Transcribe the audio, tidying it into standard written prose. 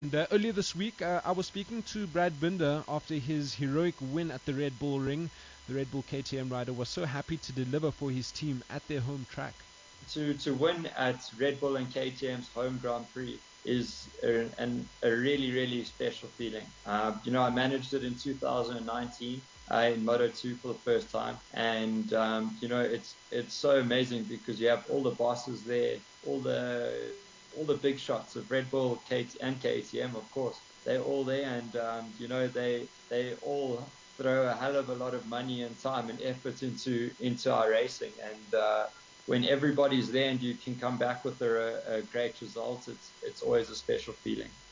And earlier this week, I was speaking to Brad Binder after his heroic win at the Red Bull Ring. The Red Bull KTM rider was so happy to deliver for his team at their home track. To win at Red Bull and KTM's home Grand Prix is a really really special feeling. I managed it in 2019 in Moto 2 for the first time, and it's so amazing because you have all the bosses there, all the big shots of Red Bull, and KTM, of course. They're all there, and they all throw a hell of a lot of money and time and effort into our racing, and when everybody's there and you can come back with a great result, it's always a special feeling.